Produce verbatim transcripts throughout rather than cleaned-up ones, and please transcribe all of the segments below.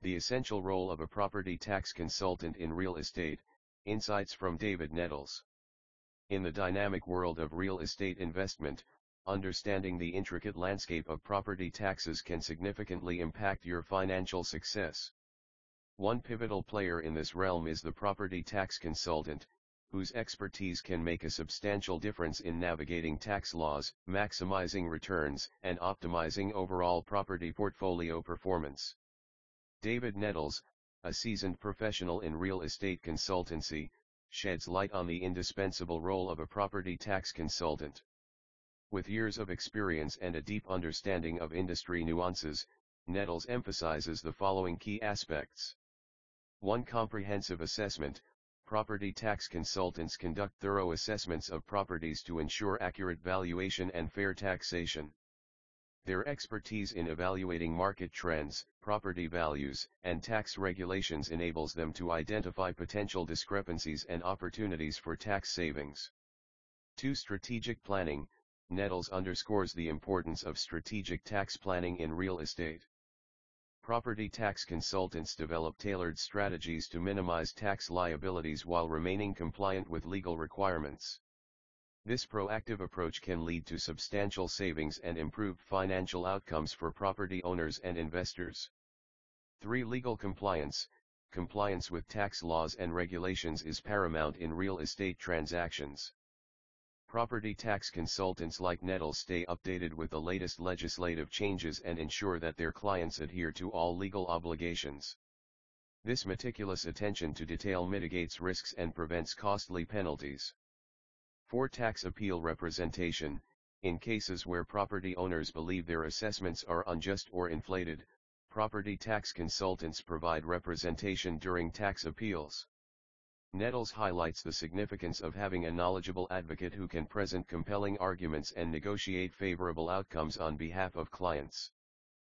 The essential role of a property tax consultant in real estate, insights from David Nettles. In the dynamic world of real estate investment, understanding the intricate landscape of property taxes can significantly impact your financial success. One pivotal player in this realm is the property tax consultant, whose expertise can make a substantial difference in navigating tax laws, maximizing returns, and optimizing overall property portfolio performance. David Nettles, a seasoned professional in real estate consultancy, sheds light on the indispensable role of a property tax consultant. With years of experience and a deep understanding of industry nuances, Nettles emphasizes the following key aspects. one Comprehensive assessment. Property tax consultants conduct thorough assessments of properties to ensure accurate valuation and fair taxation. Their expertise in evaluating market trends, property values, and tax regulations enables them to identify potential discrepancies and opportunities for tax savings. two Strategic planning. Nettles underscores the importance of strategic tax planning in real estate. Property tax consultants develop tailored strategies to minimize tax liabilities while remaining compliant with legal requirements. This proactive approach can lead to substantial savings and improved financial outcomes for property owners and investors. three Legal compliance. Compliance with tax laws and regulations is paramount in real estate transactions. Property tax consultants like Nettles stay updated with the latest legislative changes and ensure that their clients adhere to all legal obligations. This meticulous attention to detail mitigates risks and prevents costly penalties. four Tax appeal representation. In cases where property owners believe their assessments are unjust or inflated, property tax consultants provide representation during tax appeals. Nettles highlights the significance of having a knowledgeable advocate who can present compelling arguments and negotiate favorable outcomes on behalf of clients.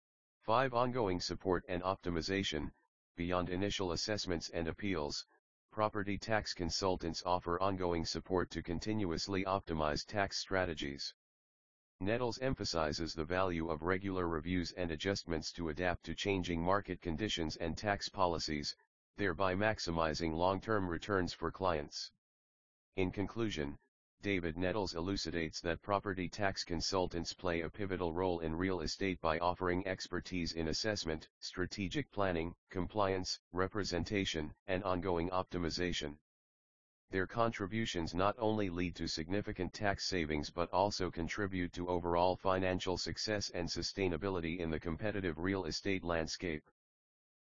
five Ongoing support and optimization. Beyond initial assessments and appeals, property tax consultants offer ongoing support to continuously optimize tax strategies. Nettles emphasizes the value of regular reviews and adjustments to adapt to changing market conditions and tax policies, thereby maximizing long-term returns for clients. In conclusion, David Nettles elucidates that property tax consultants play a pivotal role in real estate by offering expertise in assessment, strategic planning, compliance, representation, and ongoing optimization. Their contributions not only lead to significant tax savings but also contribute to overall financial success and sustainability in the competitive real estate landscape.